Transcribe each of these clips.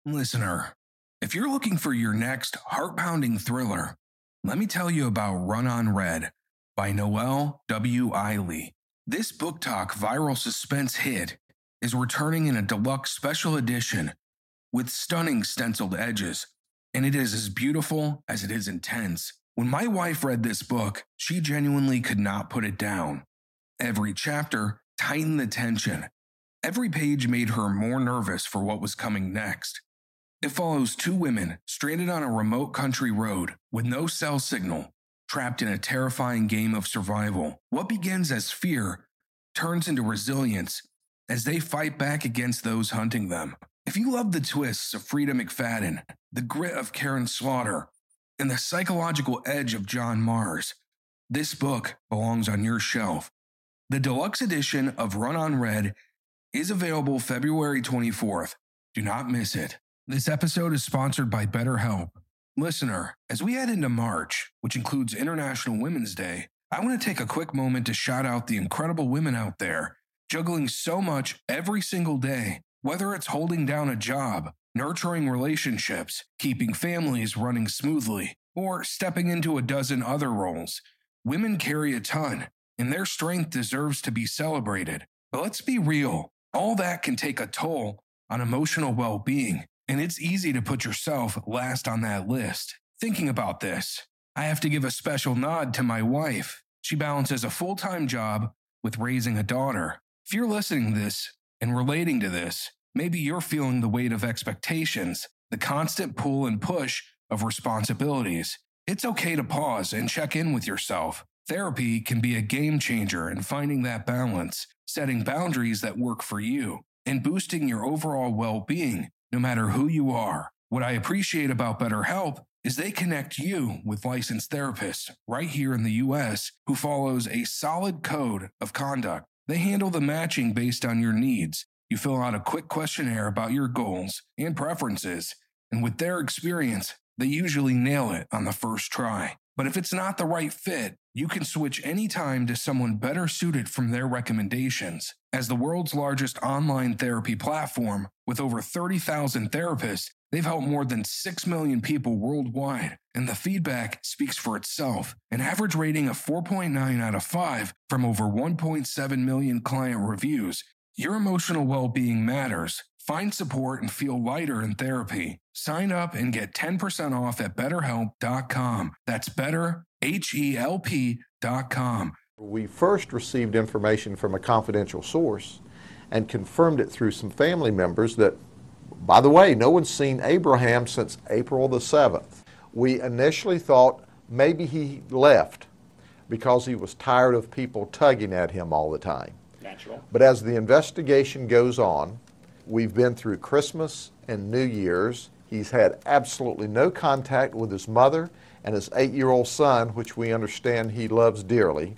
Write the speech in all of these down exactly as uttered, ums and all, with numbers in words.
Listener, if you're looking for your next heart-pounding thriller, let me tell you about Run on Red by Noelle W. Eiley. This book talk viral suspense hit is returning in a deluxe special edition with stunning stenciled edges, and it is as beautiful as it is intense. When my wife read this book, she genuinely could not put it down. Every chapter tightened the tension. Every page made her more nervous for what was coming next. It follows two women stranded on a remote country road with no cell signal, trapped in a terrifying game of survival. What begins as fear turns into resilience as they fight back against those hunting them. If you love the twists of Frida McFadden, the grit of Karen Slaughter, and the psychological edge of John Mars, this book belongs on your shelf. The deluxe edition of Run on Red is available February twenty-fourth. Do not miss it. This episode is sponsored by BetterHelp. Listener, as we head into March, which includes International Women's Day, I want to take a quick moment to shout out the incredible women out there juggling so much every single day, whether it's holding down a job, nurturing relationships, keeping families running smoothly, or stepping into a dozen other roles. Women carry a ton, and their strength deserves to be celebrated. But let's be real, all that can take a toll on emotional well-being. And it's easy to put yourself last on that list. Thinking about this, I have to give a special nod to my wife. She balances a full-time job with raising a daughter. If you're listening to this and relating to this, maybe you're feeling the weight of expectations, the constant pull and push of responsibilities. It's okay to pause and check in with yourself. Therapy can be a game changer in finding that balance, setting boundaries that work for you, and boosting your overall well-being. No matter who you are, what I appreciate about BetterHelp is they connect you with licensed therapists right here in the U S who follows a solid code of conduct. They handle the matching based on your needs. You fill out a quick questionnaire about your goals and preferences, and with their experience, they usually nail it on the first try. But if it's not the right fit, you can switch anytime to someone better suited from their recommendations. As the world's largest online therapy platform, with over thirty thousand therapists, they've helped more than six million people worldwide, and the feedback speaks for itself. An average rating of four point nine out of five from over one point seven million client reviews. Your emotional well-being matters. Find support and feel lighter in therapy. Sign up and get ten percent off at better help dot com. That's better, H E L P dot com. We first received information from a confidential source and confirmed it through some family members that, by the way, no one's seen Abraham since April the seventh. We initially thought maybe he left because he was tired of people tugging at him all the time. Natural. But as the investigation goes on, we've been through Christmas and New Year's. He's had absolutely no contact with his mother and his eight-year-old son, which we understand he loves dearly.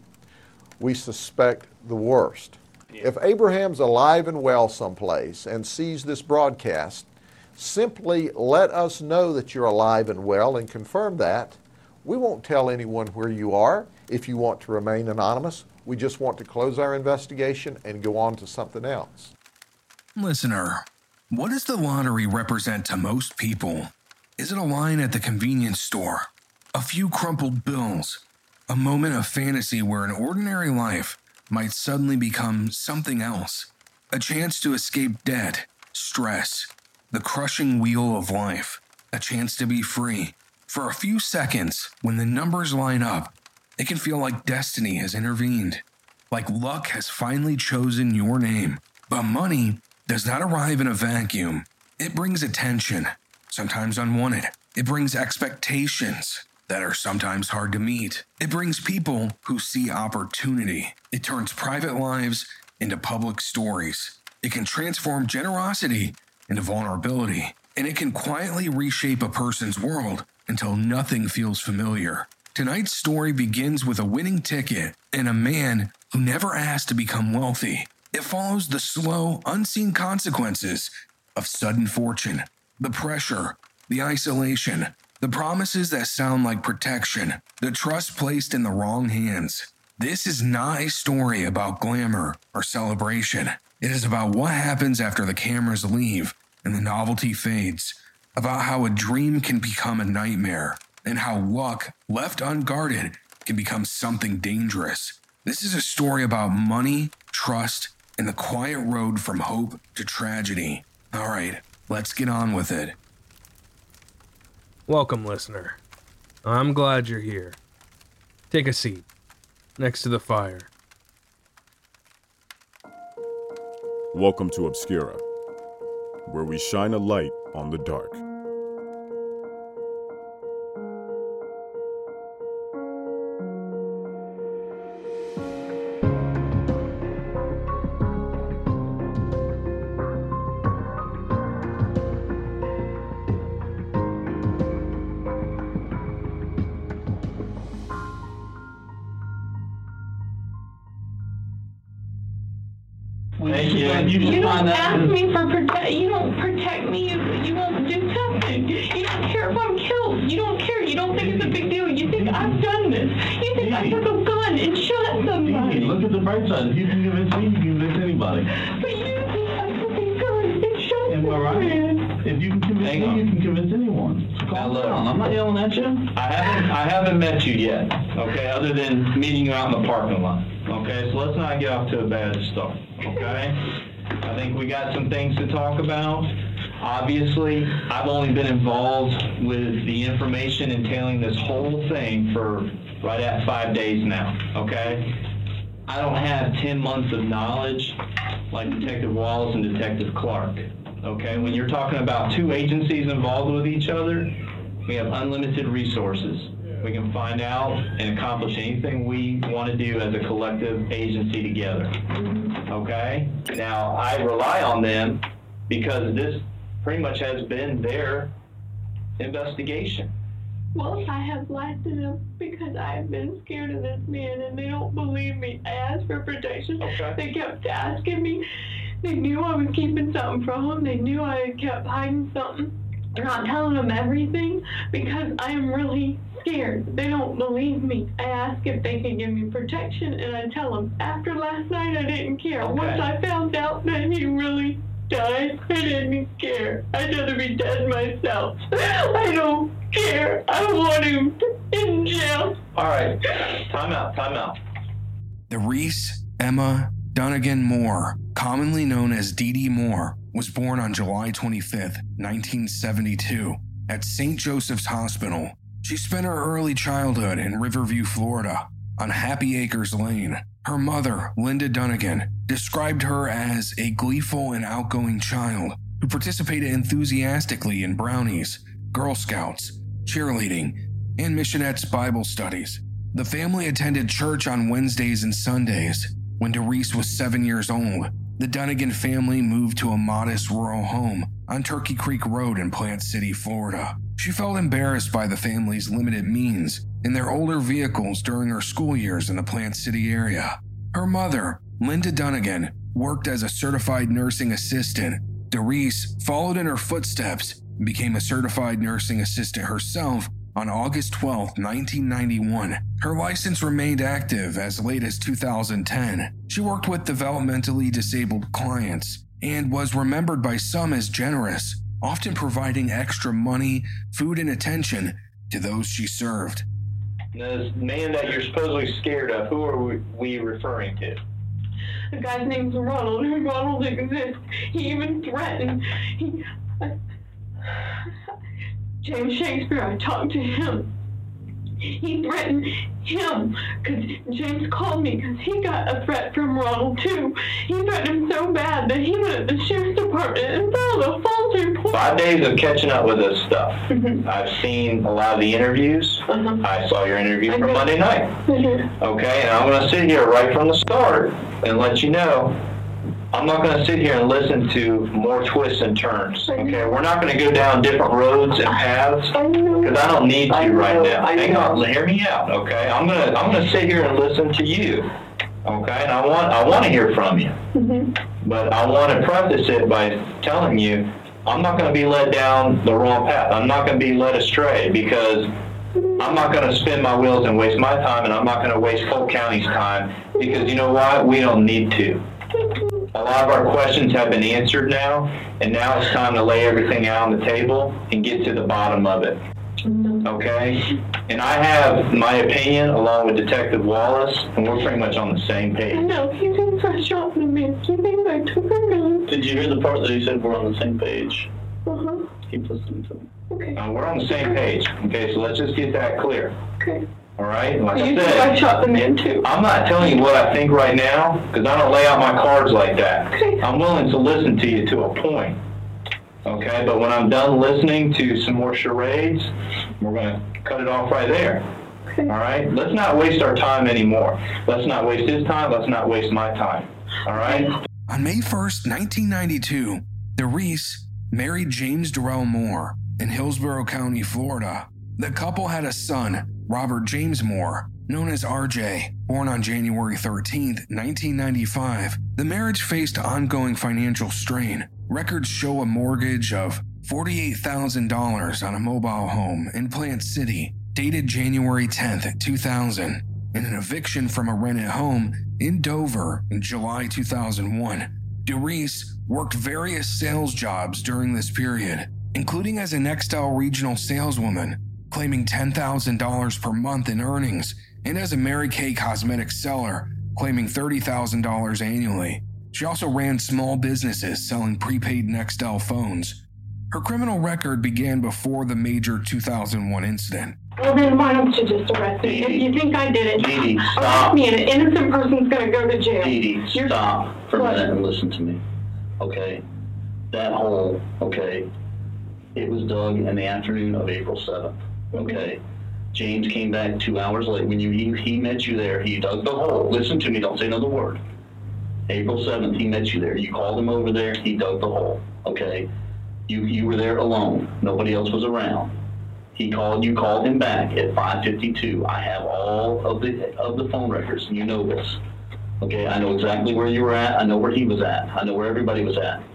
We suspect the worst. Yeah. If Abraham's alive and well someplace and sees this broadcast, simply let us know that you're alive and well and confirm that. We won't tell anyone where you are if you want to remain anonymous. We just want to close our investigation and go on to something else. Listener, what does the lottery represent to most people? Is it a line at the convenience store? A few crumpled bills? A moment of fantasy where an ordinary life might suddenly become something else? A chance to escape debt, stress, the crushing wheel of life? A chance to be free? For a few seconds, when the numbers line up, it can feel like destiny has intervened, like luck has finally chosen your name. But money does not arrive in a vacuum. It brings attention, sometimes unwanted. It brings expectations that are sometimes hard to meet. It brings people who see opportunity. It turns private lives into public stories. It can transform generosity into vulnerability, and it can quietly reshape a person's world until nothing feels familiar. Tonight's story begins with a winning ticket and a man who never asked to become wealthy. It follows the slow, unseen consequences of sudden fortune, the pressure, the isolation, the promises that sound like protection, the trust placed in the wrong hands. This is not a story about glamour or celebration. It is about what happens after the cameras leave, and the novelty fades, about how a dream can become a nightmare, and how luck, left unguarded, can become something dangerous. This is a story about money, trust, and the quiet road from hope to tragedy. All right, let's get on with it. Welcome, listener. I'm glad you're here. Take a seat next to the fire. Welcome to Obscura, where we shine a light on the dark. Thank you. You, you don't ask me for protect. You don't protect me. You, you won't do nothing. You don't care if I'm killed. You don't care. You don't think it's a big deal. You think I've done this. You think I took a gun and shot somebody. Look at the bright side. If you can convince me, you can convince anybody. But you think I took a gun and shot Am I right? If you can convince Hang me, on. you can convince anyone. So Now look, I'm not yelling at you. I haven't I haven't met you yet, okay, other than meeting you out in the parking lot. Okay, so let's not get off to a bad start, okay? I think we got some things to talk about. Obviously, I've only been involved with the information entailing this whole thing for right at five days now, okay? I don't have ten months of knowledge like Detective Wallace and Detective Clark, okay? When you're talking about two agencies involved with each other, we have unlimited resources. We can find out and accomplish anything we want to do as a collective agency together, okay? Now, I rely on them because this pretty much has been their investigation. Well, I have lied to them because I have been scared of this man and they don't believe me. I asked for protection. Okay. They kept asking me. They knew I was keeping something from them. They knew I had kept hiding something. I'm not telling them everything because I am really scared. They don't believe me. I ask if they can give me protection and I tell them. After last night, I didn't care. Okay. Once I found out that he really died, I didn't care. I'd rather be dead myself. I don't care. I want him in jail. All right, time out, time out. Doris Emma Dunnigan Moore, commonly known as Dee Dee Moore, was born on July twenty-fifth, nineteen seventy-two, at Saint Joseph's Hospital. She spent her early childhood in Riverview, Florida, on Happy Acres Lane. Her mother, Linda Dunnigan, described her as a gleeful and outgoing child who participated enthusiastically in brownies, Girl Scouts, cheerleading, and missionettes Bible studies. The family attended church on Wednesdays and Sundays. When Doris was seven years old, the Dunnigan family moved to a modest rural home on Turkey Creek Road in Plant City, Florida. She felt embarrassed by the family's limited means in their older vehicles during her school years in the Plant City area. Her mother, Linda Dunnigan, worked as a certified nursing assistant. Doris followed in her footsteps and became a certified nursing assistant herself on August twelfth, nineteen ninety-one. Her license remained active as late as two thousand ten. She worked with developmentally disabled clients and was remembered by some as generous, often providing extra money, food, and attention to those she served. This man that you're supposedly scared of, who are we, we referring to? The guy's name's Ronald. Ronald exists. He even threatened. He, I, James Shakespeare, I talked to him. He threatened him because James called me because he got a threat from Ronald too. He threatened him so bad that he went at the sheriff's department and filed a false report. Five days of catching up with this stuff. Mhm. I've seen a lot of the interviews. Uh-huh. I saw your interview I from did. Monday night. Mhm. Okay, and I'm going to sit here right from the start and let you know I'm not going to sit here and listen to more twists and turns. Okay, we're not going to go down different roads and paths I know. because I don't need to I right know, now. I Hang know. on, hear me out. Okay, I'm going to I'm going to sit here and listen to you. Okay, and I want I want to hear from you, Mhm. but I want to preface it by telling you I'm not going to be led down the wrong path. I'm not going to be led astray because I'm not going to spin my wheels and waste my time, and I'm not going to waste Polk County's time because you know what? We don't need to. A lot of our questions have been answered now, and now it's time to lay everything out on the table and get to the bottom of it. Okay? And I have my opinion along with Detective Wallace, and we're pretty much on the same page. No, he thinks I shot the man. He thinks I took her gun. Did you hear the part that he said we're on the same page? Uh-huh. Keep listening to me. Okay. Uh, we're on the same page. Okay, so let's just get that clear. Okay. All right? Like You I think I said, shot the man too? I'm not telling you what I think right now, because I don't lay out my cards like that. Okay. I'm willing to listen to you to a point. Okay, but when I'm done listening to some more charades, we're going to cut it off right there. Okay. All right? Let's not waste our time anymore. Let's not waste his time. Let's not waste my time. All right? On May first, nineteen ninety-two, DeReese married James Darrell Moore in Hillsborough County, Florida. The couple had a son, Robert James Moore, known as R J, born on January thirteenth, nineteen ninety-five. The marriage faced ongoing financial strain. Records show a mortgage of forty-eight thousand dollars on a mobile home in Plant City, dated January tenth, two thousand, and an eviction from a rented home in Dover in July two thousand one. DeReese worked various sales jobs during this period, including as a Nextel regional saleswoman, claiming ten thousand dollars per month in earnings, and as a Mary Kay Cosmetics seller, claiming thirty thousand dollars annually. She also ran small businesses selling prepaid Nextel phones. Her criminal record began before the major two thousand one incident. Well, then why don't you just arrest me? If you think I did it, Dee Dee, arrest stop. me and an innocent person's going to go to jail. Dee Dee, You're- stop for a What? minute and listen to me. Okay? That hole, okay, it was dug in the afternoon of April seventh. Okay? James came back two hours late. When you he, he met you there, he dug the hole. Listen to me, don't say another word. April seventh, he met you there. You called him over there, he dug the hole. Okay? You you were there alone. Nobody else was around. He called you called him back at five fifty-two. I have all of the of the phone records. You know this. Okay, I know exactly where you were at. I know where he was at. I know where everybody was at.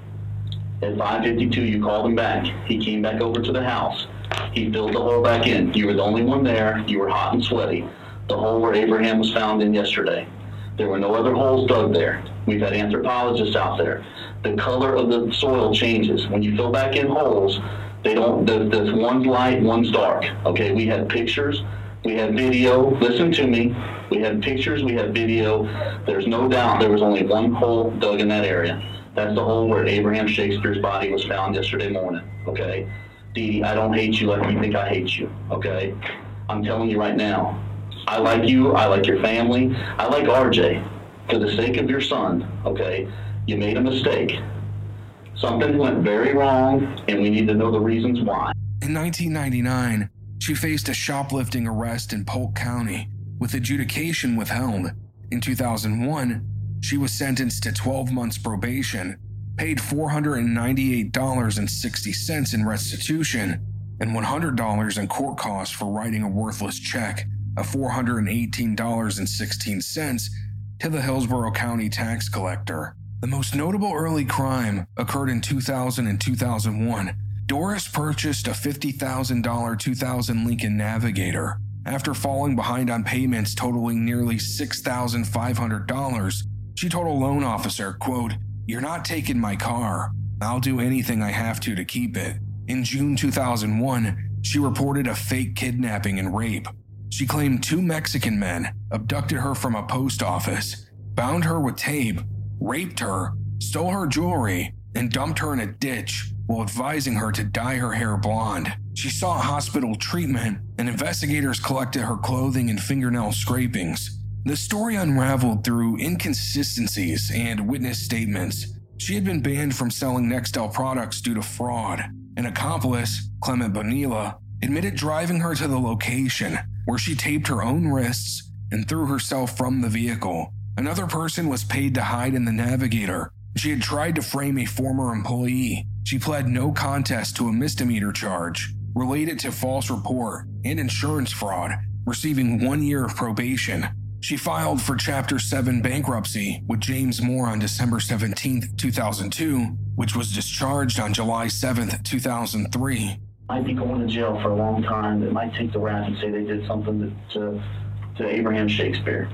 At five fifty-two, you called him back. He came back over to the house. He filled the hole back in. You were the only one there. You were hot and sweaty. The hole where Abraham was found in yesterday. There were no other holes dug there. We've had anthropologists out there. The color of the soil changes. When you fill back in holes, they don't, there's, there's one's light, one's dark. Okay, we had pictures, we had video. Listen to me. We had pictures, we had video. There's no doubt there was only one hole dug in that area. That's the hole where Abraham Shakespeare's body was found yesterday morning. Okay? Dee Dee, I don't hate you like you think I hate you. Okay? I'm telling you right now. I like you, I like your family, I like R J. For the sake of your son, okay? You made a mistake. Something went very wrong, and we need to know the reasons why. In nineteen ninety-nine, she faced a shoplifting arrest in Polk County with adjudication withheld. In two thousand one, she was sentenced to twelve months probation, paid four hundred ninety-eight dollars and sixty cents in restitution, and one hundred dollars in court costs for writing a worthless check of four hundred eighteen dollars and sixteen cents to the Hillsborough County tax collector. The most notable early crime occurred in two thousand and two thousand one. Doris purchased a fifty thousand dollars two thousand Lincoln Navigator. After falling behind on payments totaling nearly six thousand five hundred dollars, she told a loan officer, quote, "You're not taking my car. I'll do anything I have to to keep it." In June two thousand one, she reported a fake kidnapping and rape. She claimed two Mexican men abducted her from a post office, bound her with tape, raped her, stole her jewelry, and dumped her in a ditch while advising her to dye her hair blonde. She sought hospital treatment, and investigators collected her clothing and fingernail scrapings. The story unraveled through inconsistencies and witness statements. She had been banned from selling Nextel products due to fraud. An accomplice, Clement Bonilla, admitted driving her to the location, where she taped her own wrists and threw herself from the vehicle. Another person was paid to hide in the Navigator. She had tried to frame a former employee. She pled no contest to a misdemeanor charge related to false report and insurance fraud, receiving one year of probation. She filed for Chapter seven bankruptcy with James Moore on December seventeenth, two thousand two, which was discharged on July seventh, two thousand three. Might be going to jail for a long time. It might take the rap and say they did something to, to, to Abraham Shakespeare.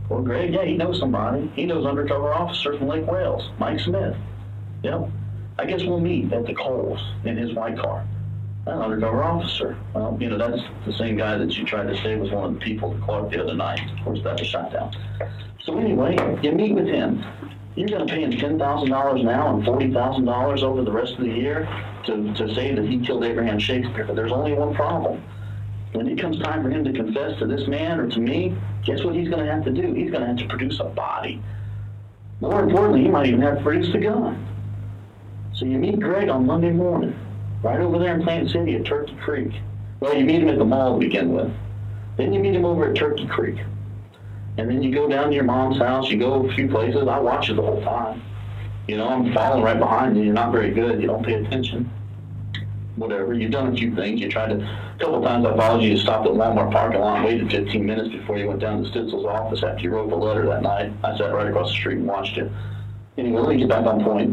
Well, Greg, yeah, he knows somebody. He knows undercover officer from Lake Wales, Mike Smith. Yep. I guess we'll meet at the Coles in his white car. An undercover officer. Well, you know, that's the same guy that you tried to say was one of the people at Clark the other night. Of course, that was shot down. So anyway, you meet with him. You're going to pay him ten thousand dollars now and forty thousand dollars over the rest of the year to, to say that he killed Abraham Shakespeare. But there's only one problem. When it comes time for him to confess to this man or to me, guess what he's going to have to do? He's going to have to produce a body. More importantly, he might even have to produce the gun. So you meet Greg on Monday morning, right over there in Plant City at Turkey Creek. Well, you meet him at the mall to begin with. Then you meet him over at Turkey Creek. And then you go down to your mom's house, you go a few places. I watch you the whole time. You know, I'm following right behind you. You're not very good. You don't pay attention. Whatever. You've done a few things. You tried to, a couple of times I followed you. You stopped at Walmart parking lot and waited fifteen minutes before you went down to Stitzel's office after you wrote the letter that night. I sat right across the street and watched you. Anyway, let me get back on point.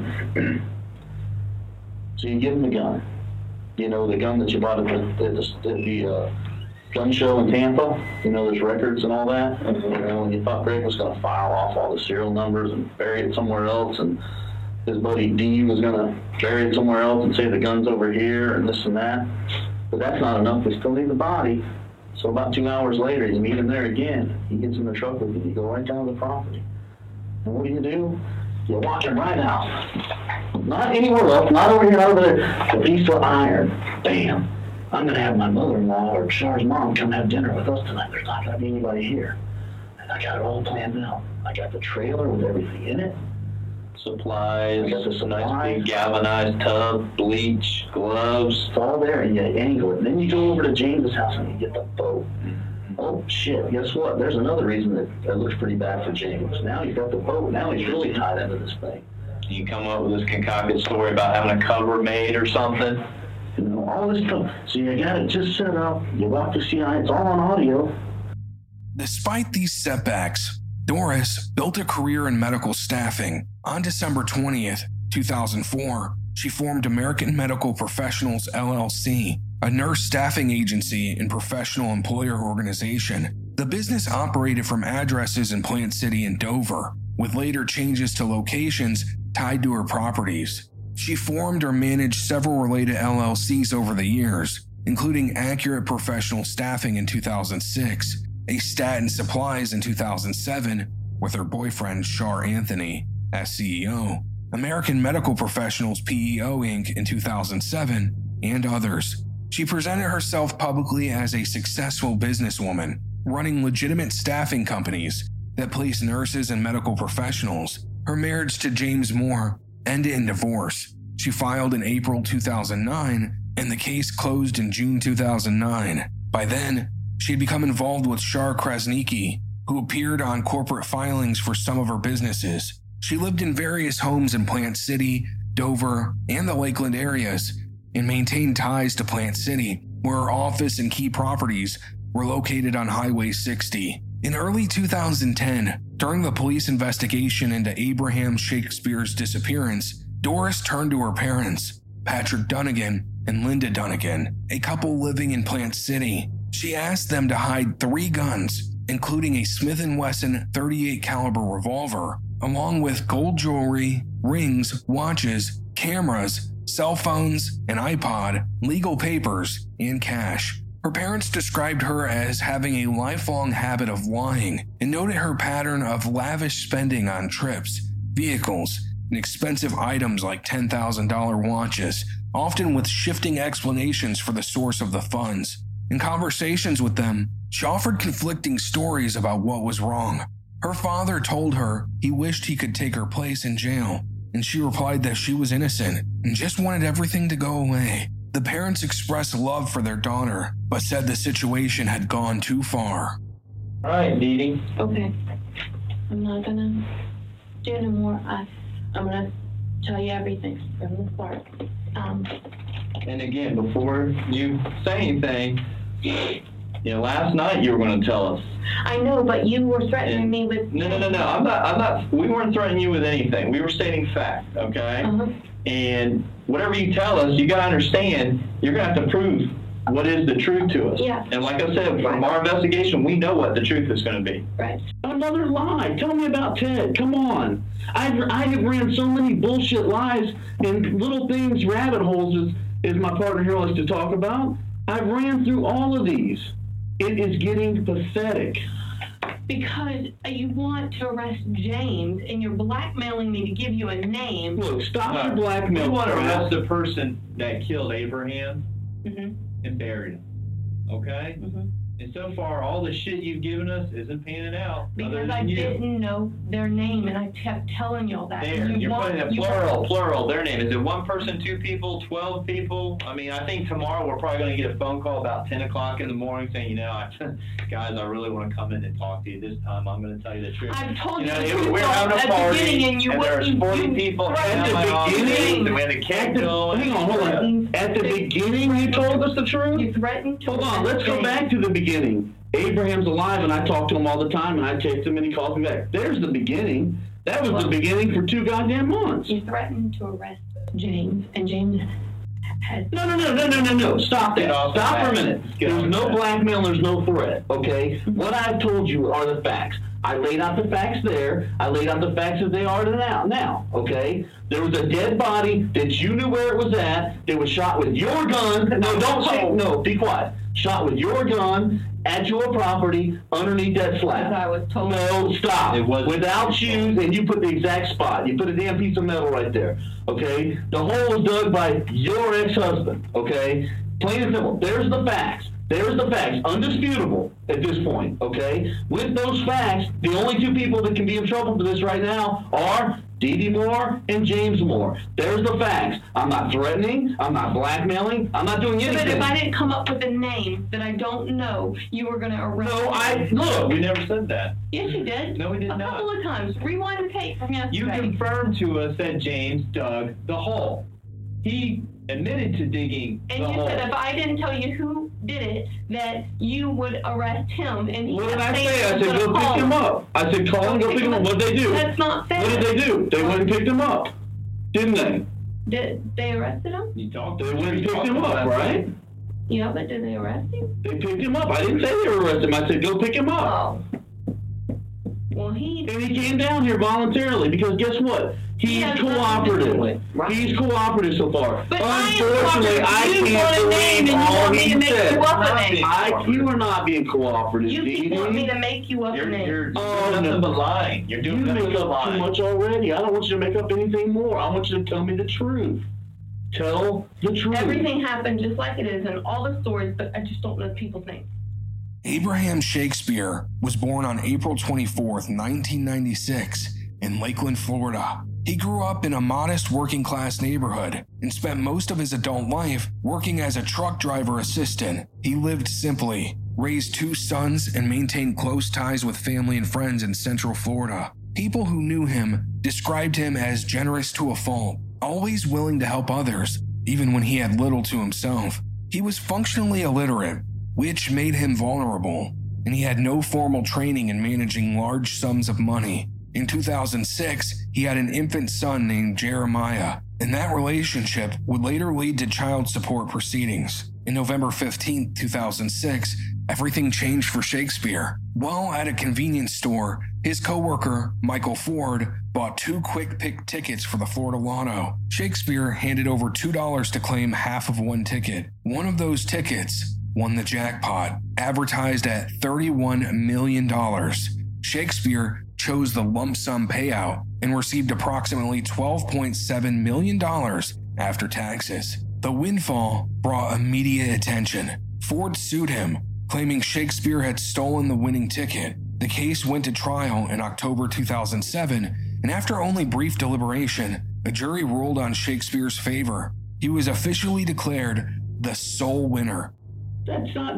So you give him the gun. You know, the gun that you bought at the, at the, at the uh, gun show in Tampa. You know, there's records and all that. Mm-hmm. You know, and you thought Greg was going to file off all the serial numbers and bury it somewhere else. And his buddy D was going to bury it somewhere else and say the gun's over here and this and that. But that's not enough. We still need the body. So about two hours later, you meet him there again. He gets in the truck with you. You go right down to the property. And what do you do? You walk him right out. Not anywhere else, not over here, not over there. The piece of iron. Bam. I'm going to have my mother-in-law or Char's mom come have dinner with us tonight. There's not going to be anybody here. And I got it all planned out. I got the trailer with everything in it. Supplies, a nice big galvanized tub, bleach, gloves. It's all there, and you angle it. And then you go over to James's house and you get the boat. Oh, shit, guess what? There's another reason that it looks pretty bad for James. Now you've got the boat. Now he's really tied into this thing. You come up with this concocted story about having a cover made or something. You know, all this stuff. So you got it just set up. You walk the C I. It's all on audio. Despite these setbacks, Doris built a career in medical staffing. On December twentieth, two thousand four, she formed American Medical Professionals, L L C, a nurse staffing agency and professional employer organization. The business operated from addresses in Plant City and Dover, with later changes to locations tied to her properties. She formed or managed several related L L Cs over the years, including Accurate Professional Staffing in two thousand six, A Statin Supplies in two thousand seven, with her boyfriend Shar Anthony as C E O, American Medical Professionals P E O Incorporated in two thousand seven, and others. She presented herself publicly as a successful businesswoman, running legitimate staffing companies that place nurses and medical professionals. Her marriage to James Moore ended in divorce. She filed in April two thousand nine, and the case closed in June two thousand nine. By then, she had become involved with Shar Krasnicki, who appeared on corporate filings for some of her businesses. She lived in various homes in Plant City, Dover, and the Lakeland areas, and maintained ties to Plant City, where her office and key properties were located on Highway sixty. In early two thousand ten, during the police investigation into Abraham Shakespeare's disappearance, Doris turned to her parents, Patrick Dunnigan and Linda Dunnigan, a couple living in Plant City. She asked them to hide three guns, including a Smith and Wesson thirty-eight caliber revolver, along with gold jewelry, rings, watches, cameras, cell phones, an iPod, legal papers, and cash. Her parents described her as having a lifelong habit of lying and noted her pattern of lavish spending on trips, vehicles, and expensive items like ten thousand dollars watches, often with shifting explanations for the source of the funds. In conversations with them, she offered conflicting stories about what was wrong. Her father told her he wished he could take her place in jail, and she replied that she was innocent and just wanted everything to go away. The parents expressed love for their daughter, but said the situation had gone too far. All right, Dee Dee. Okay. I'm not gonna do no more. I, I'm gonna tell you everything from the start. Um, And again, before you say anything, you know, last night you were going to tell us. I know, but you were threatening And, me with. No, no, no, no. I'm not. I'm not. We weren't threatening you with anything. We were stating fact. Okay. Uh-huh. And whatever you tell us, you got to understand. You're going to have to prove what is the truth to us. Yeah. And like I said, from our investigation, we know what the truth is going to be. Right. Another lie. Tell me about Ted. Come on. I've, I have ran so many bullshit lies and little things, rabbit holes, as, as my partner here likes to talk about. I've ran through all of these. It is getting pathetic. Because you want to arrest James and you're blackmailing me to give you a name. Look, stop No. your blackmail. We want to crap. arrest the person that killed Abraham Mm-hmm. and buried him. Okay? Mm-hmm. And so far, all the shit you've given us isn't panning out. other Because than I you. didn't know their name, and I kept telling y'all that. There, You you're want- putting a you plural, want- plural, their name. Is it one person, two people, twelve people? I mean, I think tomorrow we're probably going to get a phone call about ten o'clock in the morning saying, you know, I, guys, I really want to come in and talk to you this time. I'm going to tell you the truth. I've told You you, know, the it- truth we're having a at the party, beginning, and you and there's wouldn't- forty you people threatened in my the office, beginning. and we had a cake going. Hang on, hold on. At the beginning, you told us the truth? You threatened to Hold on, arrest let's go James. back to the beginning. Abraham's alive, and I talk to him all the time, and I text him, and he calls me back. There's the beginning. That was the beginning for two goddamn months. You threatened to arrest James, and James has. No, no, no, no, no, no, no. Stop Get that. off the Stop for a facts. minute. Get off There's the no facts. blackmail, there's no threat, okay? What I've told you are the facts. I laid out the facts there. I laid out the facts as they are now, now, okay? There was a dead body that you knew where it was at. It was shot with your gun. No, don't say, no, be quiet. Shot with your gun at your property underneath that slab. As I was told. No, stop. It wasn't- Without shoes, and you put the exact spot. You put a damn piece of metal right there, okay? The hole was dug by your ex-husband, okay? Plain and simple. There's the facts. There's the facts. Undisputable at this point, okay? With those facts, the only two people that can be in trouble for this right now are Dee Dee Moore and James Moore. There's the facts. I'm not threatening. I'm not blackmailing. I'm not doing But anything. if I didn't come up with a name that I don't know, you were going to arrest No, me. I, look. We never said that. Yes, you did. No, we did a not. couple of times. Rewind the tape from You yesterday. confirmed to us that James dug the hole. He admitted to digging And the you hole. said if I didn't tell you who did it, that you would arrest him. And he What did kept I saying say? I he was said, gonna go pick call him up. I said, call him, go pick him up. What did they do? That's not fair. What did they do? They went and picked him up, didn't they? Did they arrested him? You talked to They him. went and You picked talked him about up, that. right? Yeah, but did they arrest him? They picked him up. I didn't say they arrested him. I said, go pick him up. Oh. Well, he. And he came down here voluntarily because guess what? He He's has nothing to do cooperative. with it, right? He's cooperative so far. But I am Unfortunately, cooperative. I You can't want a name believe and you all want me he to make said. you up a name. I, you are not being cooperative, You Dee keep wanting me Dee. to make you up a You're, name. you're Oh, doing nothing no. but lying. You're You doing nothing make but up too lying. much already. I don't want you to make up anything more. I want you to tell me the truth. Tell the truth. Everything happened just like it is in all the stories, but I just don't know people's names. Abraham Shakespeare was born on April twenty-fourth, nineteen ninety-six, in Lakeland, Florida. He grew up in a modest working-class neighborhood and spent most of his adult life working as a truck driver assistant. He lived simply, raised two sons, and maintained close ties with family and friends in Central Florida. People who knew him described him as generous to a fault, always willing to help others, even when he had little to himself. He was functionally illiterate, which made him vulnerable, and he had no formal training in managing large sums of money. In two thousand six, he had an infant son named Jeremiah, and that relationship would later lead to child support proceedings. In November fifteenth, two thousand six, everything changed for Shakespeare. While at a convenience store, his coworker, Michael Ford, bought two quick pick tickets for the Florida Lotto. Shakespeare handed over two dollars to claim half of one ticket. One of those tickets won the jackpot, advertised at thirty-one million dollars. Shakespeare chose the lump sum payout and received approximately twelve point seven million dollars after taxes. The windfall brought immediate attention. Ford sued him, claiming Shakespeare had stolen the winning ticket. The case went to trial in October two thousand seven, and after only brief deliberation, a jury ruled on Shakespeare's favor. He was officially declared the sole winner. That's not.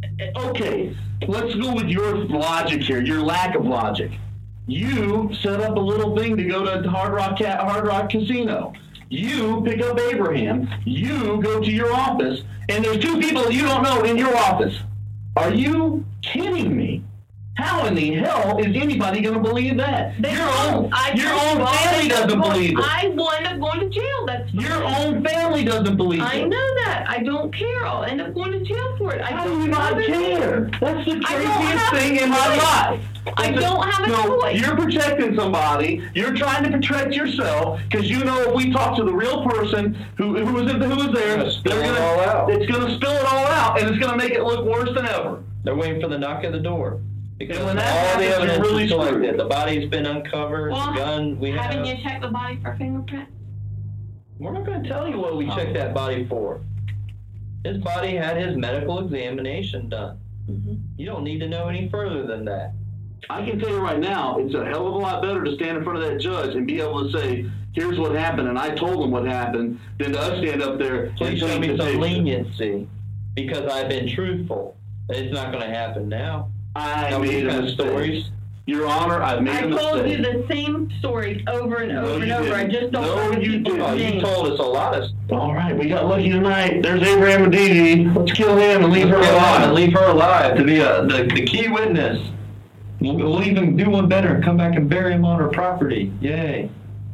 Okay, let's go with your logic here, your lack of logic. You set up a little thing to go to Hard Rock Ca- Hard Rock Casino. You pick up Abraham. You go to your office, and there's two people you don't know in your office. Are you kidding me? How in the hell is anybody going to believe that? They your don't. own, I your told own you all family they doesn't don't. believe it. I wind up going to jail. That's Your fine. own family doesn't believe I it. know that. I don't care. I'll end up going to jail for it. I How don't do you not have a care? choice. That's the I don't craziest have a thing in my choice. life. I That's don't have a so choice. You're protecting somebody. You're trying to protect yourself because you know if we talk to the real person who who was in, who was there, Gonna spill they're it gonna all out. it's gonna spill it all out, and it's gonna make it look worse than ever. They're waiting for the knock at the door. Because And when that all the happens, you're evidence really is collected. screwed. The body's been uncovered, Well, the gun we have. Haven't you checked the body for fingerprints? We're not going to tell you what we Oh. checked that body for. His body had his medical examination done. Mm-hmm. You don't need to know any further than that. I can tell you right now, it's a hell of a lot better to stand in front of that judge and be able to say, here's what happened, and I told him what happened, than to us stand up there and Please show change me the some picture. leniency because I've been truthful. It's not going to happen now. I Now made we've a got mistake. stories. Your Honor, I've made I a mistake. told you the same story over and No, over and you over. I didn't. just don't No, remember you people's didn't. Oh, you names. told us a lot of All right, we got lucky tonight. There's Abraham and Dee Dee. Let's kill him and leave her Kill him and alive. leave her alive to be a, the, the key witness. We'll, we'll even do one better and come back and bury him on her property. Yay.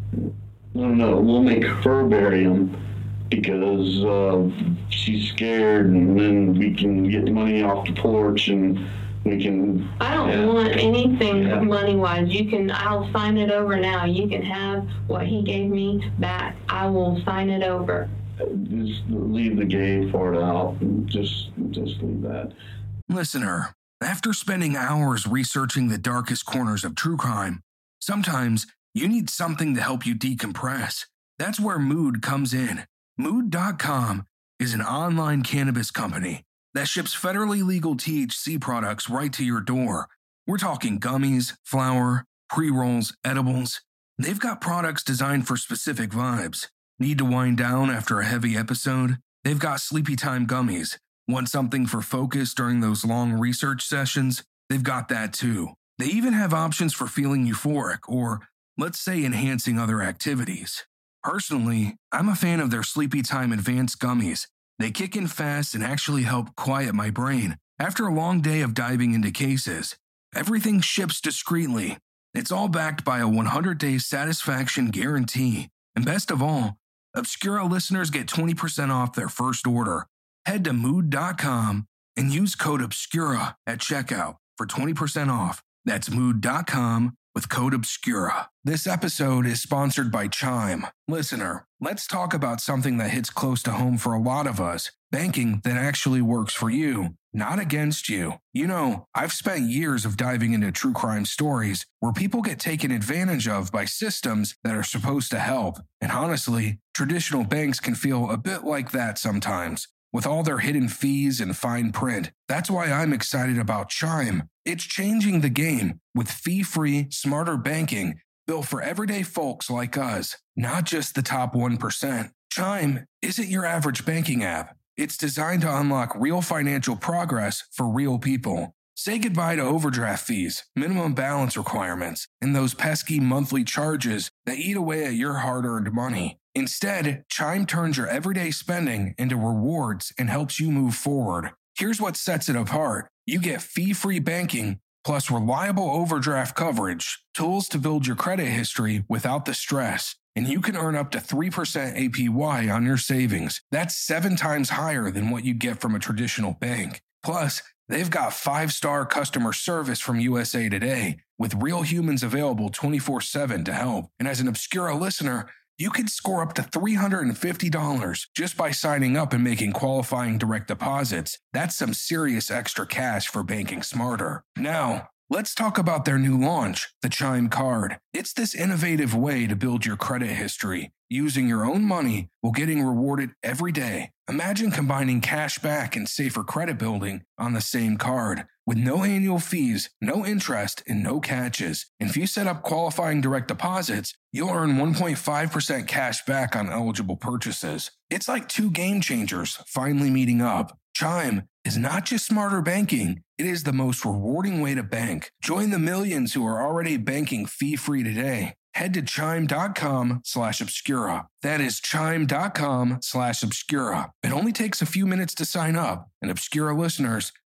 No, no, we'll make her bury him because uh, she's scared, and then we can get money off the porch, and we can. I don't Yeah. want anything Yeah. money wise. You can, I'll sign it over now. You can have what he gave me back. I will sign it over. Just leave the gay part out. Just, just leave that. Listener, after spending hours researching the darkest corners of true crime, sometimes you need something to help you decompress. That's where Mood comes in. Mood dot com is an online cannabis company that ships federally legal T H C products right to your door. We're talking gummies, flour, pre-rolls, edibles. They've got products designed for specific vibes. Need to wind down after a heavy episode? They've got Sleepy Time gummies. Want something for focus during those long research sessions? They've got that too. They even have options for feeling euphoric or, let's say, enhancing other activities. Personally, I'm a fan of their Sleepy Time Advanced gummies. They kick in fast and actually help quiet my brain after a long day of diving into cases. Everything ships discreetly. It's all backed by a one hundred day satisfaction guarantee. And best of all, Obscura listeners get twenty percent off their first order. Head to Mood dot com and use code Obscura at checkout for twenty percent off. That's Mood dot com with code Obscura. This episode is sponsored by Chime. Listener, let's talk about something that hits close to home for a lot of us. Banking that actually works for you, not against you. You know, I've spent years of diving into true crime stories where people get taken advantage of by systems that are supposed to help. And honestly, traditional banks can feel a bit like that sometimes, with all their hidden fees and fine print. That's why I'm excited about Chime. It's changing the game with fee-free, smarter banking built for everyday folks like us, not just the top one percent. Chime isn't your average banking app. It's designed to unlock real financial progress for real people. Say goodbye to overdraft fees, minimum balance requirements, and those pesky monthly charges that eat away at your hard-earned money. Instead, Chime turns your everyday spending into rewards and helps you move forward. Here's what sets it apart. You get fee-free banking, plus reliable overdraft coverage, tools to build your credit history without the stress, and you can earn up to three percent A P Y on your savings. That's seven times higher than what you get from a traditional bank. Plus, they've got five-star customer service from U S A Today, with real humans available twenty-four seven to help. And as an Obscura listener, you could score up to three hundred fifty dollars just by signing up and making qualifying direct deposits. That's some serious extra cash for banking smarter. Now, let's talk about their new launch, the Chime Card. It's this innovative way to build your credit history, using your own money while getting rewarded every day. Imagine combining cash back and safer credit building on the same card, with no annual fees, no interest, and no catches. And if you set up qualifying direct deposits, you'll earn one point five percent cash back on eligible purchases. It's like two game changers finally meeting up. Chime is not just smarter banking, it is the most rewarding way to bank. Join the millions who are already banking fee-free today. Head to chime.com slash obscura. That is chime.com slash obscura. It only takes a few minutes to sign up, and Obscura listeners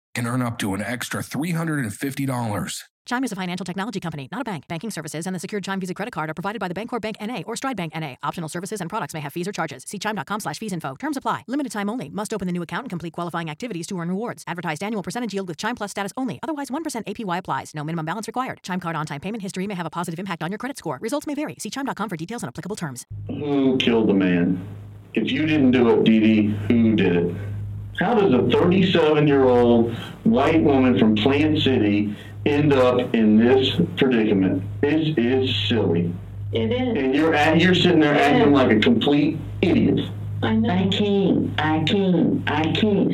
can earn up to an extra three hundred fifty dollars. Chime is a financial technology company, not a bank. Banking services and the secured Chime Visa credit card are provided by the Bancorp Bank N A or Stride Bank N A. Optional services and products may have fees or charges. See chime.com slash fees info. Terms apply. Limited time only. Must open the new account and complete qualifying activities to earn rewards. Advertised annual percentage yield with Chime Plus status only. Otherwise, one percent A P Y applies. No minimum balance required. Chime card on-time payment history may have a positive impact on your credit score. Results may vary. See chime dot com for details and applicable terms. Who killed the man? If you didn't do it, Dee Dee, who did it? How does a thirty-seven-year-old white woman from Plant City end up in this predicament? This is silly. It is. And you're at, you're sitting there It acting is. like a complete idiot. I know. I can't, I can't, I can't,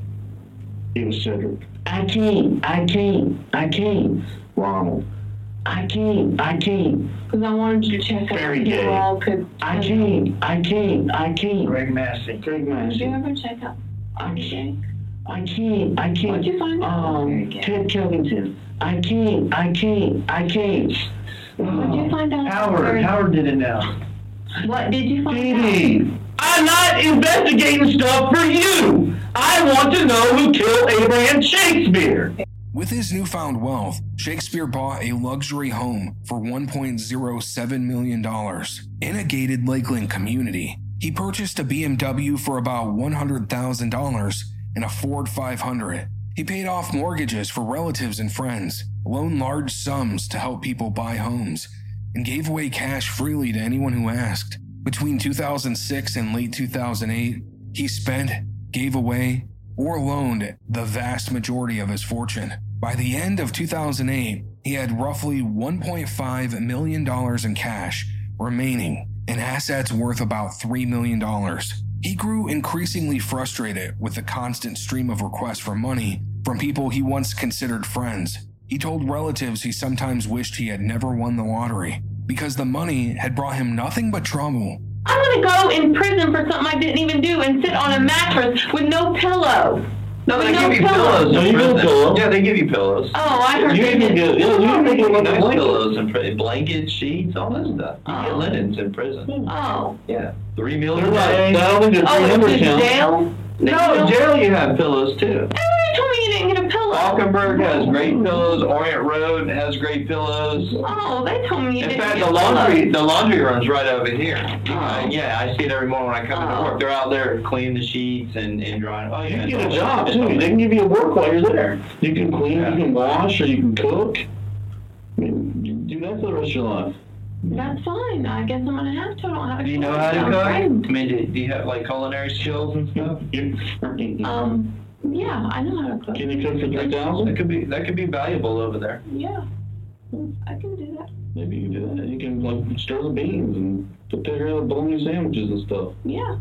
It was Cedric. I can't, I can't, I can't, Ronald. I can't, I can't, Because I wanted you to check out Very if gay. you all could. I can't, I can't, I can't, Greg Massey. Greg Did you Massey. ever check out? I Gay? can't, I can't, I can't. What'd you find out? Very Um, gay. Ted Covington. I can't, I can't, I can't. What'd you find out? Howard. Very- Howard did it now. What did you find Dee out? Dee, I'm not investigating stuff for you. I want to know who killed Abraham Shakespeare. With his newfound wealth, Shakespeare bought a luxury home for one point zero seven million dollars in a gated Lakeland community. He purchased a B M W for about one hundred thousand dollars and a Ford five hundred. He paid off mortgages for relatives and friends, loaned large sums to help people buy homes, and gave away cash freely to anyone who asked. Between two thousand six and late two thousand eight, he spent, gave away, or loaned the vast majority of his fortune. By the end of two thousand eight, he had roughly one point five million dollars in cash remaining and assets worth about three million dollars. He grew increasingly frustrated with the constant stream of requests for money from people he once considered friends. He told relatives he sometimes wished he had never won the lottery because the money had brought him nothing but trouble. I want to go in prison for something I didn't even do and sit on a mattress with no pillow. No, they With no give you pillow. pillows. No, in you get a prison. pillow. Yeah, they give you pillows. Oh, I heard You they can did. get, yeah, you can make it like a Nice blanket. pillows and prison, blankets, sheets, all that stuff. You Oh. get linens in prison. Oh. Yeah, three meals They're a not, day. I don't think they're Oh, three it's hundred in count. jail? No, in jail you have pillows too. Everybody told me you didn't get a pillow. Falkenberg has great pillows. Orient Road has great pillows. Oh, they told me you In didn't fact, get the a laundry pillow. the laundry room's right over here. Oh. Uh, yeah, I see it every morning when I come Oh. into work. They're out there cleaning the sheets and, and drying. Oh, You yeah. can get a it's job all- it's too. all- They can give you a work while you're there. You can clean, Yeah. you can wash, or you can cook. I mean, you do that for the rest of your life. That's fine. I guess I'm gonna have to. I don't have a Do you know choice. how to I'm cook? I frightened. mean, do, do you have like culinary skills and stuff? Um, yeah, I know how to cook. Can you cook for three That thousand? could be that could be valuable over there. Yeah, I can do that. Maybe you can do that. You can like stir the beans and put together bologna sandwiches and stuff. Yeah.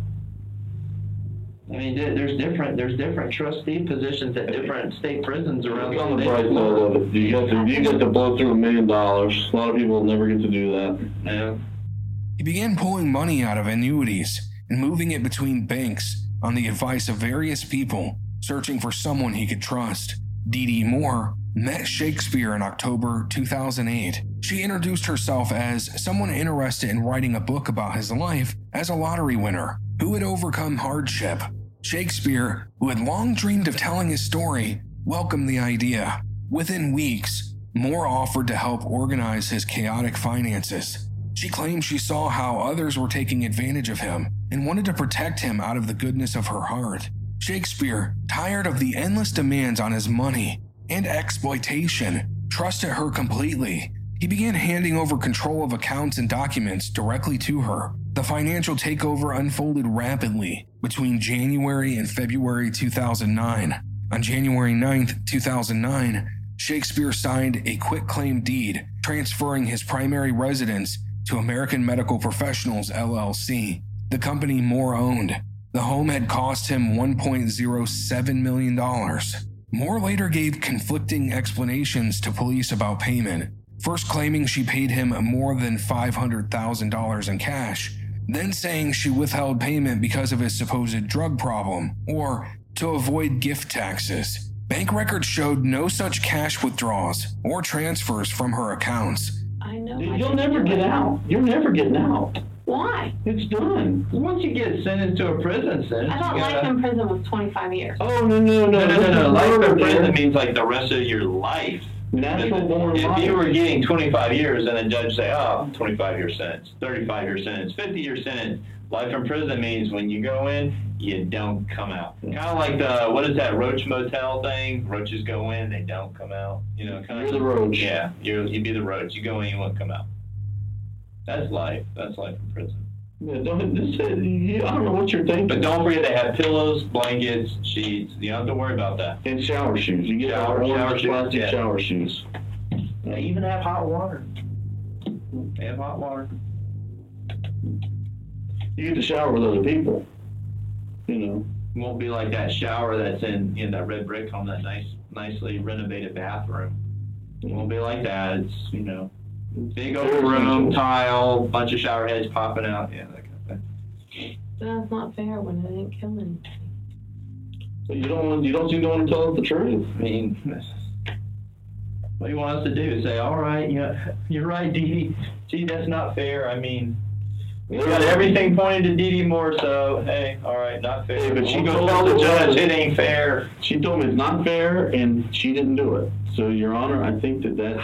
I mean, there- there's different there's different trustee positions at different state prisons around Look on the the state. bright side of it. You got to you got to blow through a million dollars. A lot of people will never get to do that. Yeah. He began pulling money out of annuities and moving it between banks on the advice of various people searching for someone he could trust. Dee Dee Moore met Shakespeare in October two thousand eight. She introduced herself as someone interested in writing a book about his life as a lottery winner who had overcome hardship. Shakespeare, who had long dreamed of telling his story, welcomed the idea. Within weeks, Moore offered to help organize his chaotic finances. She claimed she saw how others were taking advantage of him and wanted to protect him out of the goodness of her heart. Shakespeare, tired of the endless demands on his money and exploitation, trusted her completely. He began handing over control of accounts and documents directly to her. The financial takeover unfolded rapidly between January and February two thousand nine. On January ninth, two thousand nine, Shakespeare signed a quitclaim deed transferring his primary residence to American Medical Professionals, L L C, the company Moore owned. The home had cost him one point zero seven million dollars. Moore later gave conflicting explanations to police about payment, first claiming she paid him more than five hundred thousand dollars in cash, then saying she withheld payment because of his supposed drug problem or to avoid gift taxes. Bank records showed no such cash withdrawals or transfers from her accounts. I know. I You'll didn't never do get it. out. You're never getting out. Why? It's done. Once you get sentenced to a prison sentence, I thought you gotta... life in prison was twenty-five years. Oh, no, no, no. No, no, no, no. Life in Murder, prison man. means like the rest of your life. Natural born If life. you were getting twenty-five years and the judge say, oh, twenty-five year sentence, thirty-five year sentence, fifty year sentence, life in prison means when you go in, you don't come out. Kind of like the, what is that, Roach Motel thing? Roaches go in, they don't come out. You know, kind You're of. the roach. Yeah, you you'd be the roach. You go in, you won't come out. That's life. That's life in prison. Yeah, don't, this, uh, you, I don't know what you're thinking. But don't forget they have pillows, blankets, sheets. You don't have to worry about that. And shower shoes. You get Shower- orange shower shoes, plastic yeah. shower shoes. They even have hot water. They have hot water. You get to shower with other people. You know. It won't be like that shower that's in, in that red brick home, that nice, nicely renovated bathroom. It won't be like that. It's, you know, big open room, tile, bunch of shower heads popping out. Yeah, that kind of thing. That's not fair when it ain't killing. So you don't want, you don't seem to want to tell us the truth. I mean, what do you want us to do? Say, all right, yeah, you're right, Dee Dee. Gee, that's not fair. I mean, we got everything pointed to Dee Dee Moore, so hey, all right, not fair. Hey, but she We'll goes go tell the to judge the- it ain't fair. She told me it's not fair, and she didn't do it. So, Your Honor, I think that that's...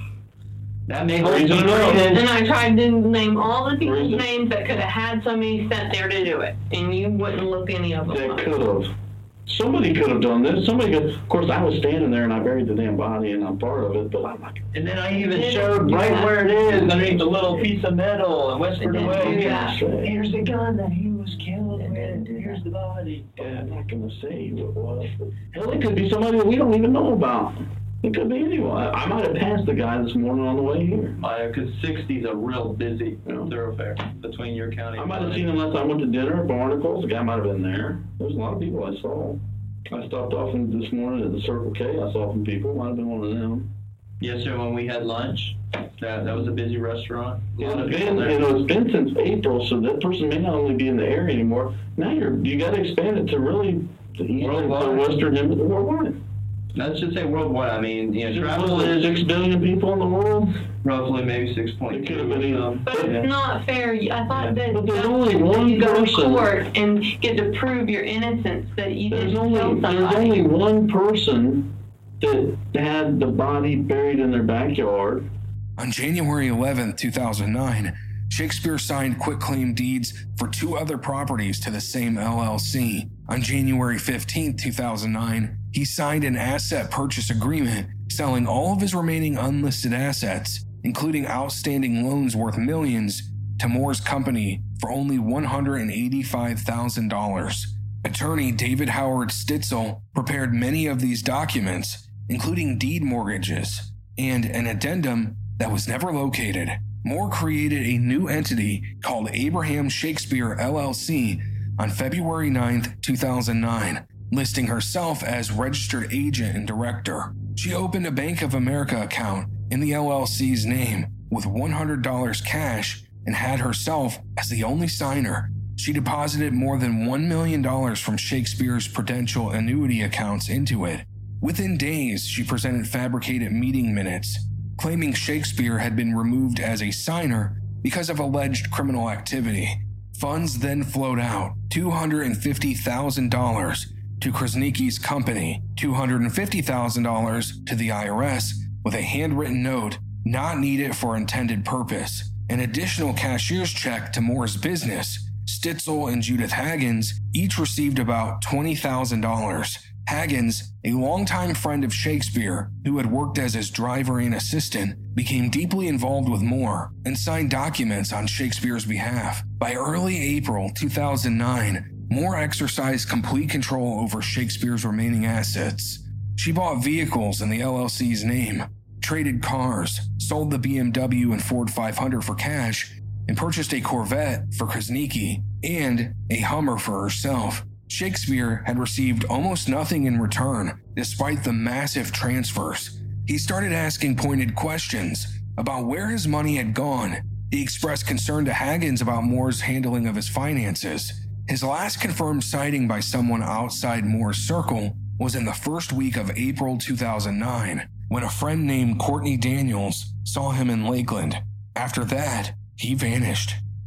That may Reason hold some to know. credence. And I tried to name all the people's Reason- names that could have had somebody sent there to do it, and you wouldn't look any of them That up. could have. Somebody could have done this. Somebody could... Of course, I was standing there, and I buried the damn body, and I'm part of it, but I'm like... And then I even They showed didn't do right that. where it is, underneath the little piece of metal, and whispered They didn't away. do that. Here's the gun that he was killed with. Here's the body. Yeah, I'm not going to say who it was. But hell, it could be somebody that we don't even know about. It could be anyone. I, I might have passed the guy this morning on the way here. Because sixty's a real busy thoroughfare between your county. I might have seen him last time I went to dinner at Barnacles. The guy might have been there. There's a lot of people I saw. I stopped off in, this morning at the Circle K. I saw some people. Might have been one of them. Yes, sir, when we had lunch, that, that was a busy restaurant. A Yeah, lot of it's people been, there. you know, it's been since April, so that person may not only be in the area anymore. Now you're you got to expand it to really the eastern, the western, and the worldwide. Let's just say worldwide. I mean, you know, There's travel is six billion people in the world. roughly maybe six point It two. could have been even. But it's not fair. I thought that But there's that only when one you go to person. court and get to prove your innocence that you There's didn't only kill there's somebody. only one person that had the body buried in their backyard. On January eleventh, two thousand nine, Shakespeare signed quitclaim deeds for two other properties to the same L L C. On January fifteenth, two thousand nine, he signed an asset purchase agreement selling all of his remaining unlisted assets, including outstanding loans worth millions, to Moore's company for only one hundred eighty-five thousand dollars. Attorney David Howard Stitzel prepared many of these documents, including deed mortgages, and an addendum that was never located. Moore created a new entity called Abraham Shakespeare L L C on February ninth, two thousand nine, listing herself as registered agent and director. She opened a Bank of America account in the L L C's name with one hundred dollars cash and had herself as the only signer. She deposited more than one million dollars from Shakespeare's Prudential annuity accounts into it. Within days, she presented fabricated meeting minutes, claiming Shakespeare had been removed as a signer because of alleged criminal activity. Funds then flowed out, two hundred fifty thousand dollars to Krasnicki's company, two hundred fifty thousand dollars to the I R S with a handwritten note not needed for intended purpose, an additional cashier's check to Moore's business. Stitzel and Judith Haggins each received about twenty thousand dollars. Haggins, a longtime friend of Shakespeare who had worked as his driver and assistant, became deeply involved with Moore and signed documents on Shakespeare's behalf. By early April two thousand nine, Moore exercised complete control over Shakespeare's remaining assets. She bought vehicles in the L L C's name, traded cars, sold the B M W and Ford five hundred for cash, and purchased a Corvette for Krasnicki and a Hummer for herself. Shakespeare had received almost nothing in return, despite the massive transfers. He started asking pointed questions about where his money had gone. He expressed concern to Haggins about Moore's handling of his finances. His last confirmed sighting by someone outside Moore's circle was in the first week of April two thousand nine, when a friend named Courtney Daniels saw him in Lakeland. After that, he vanished.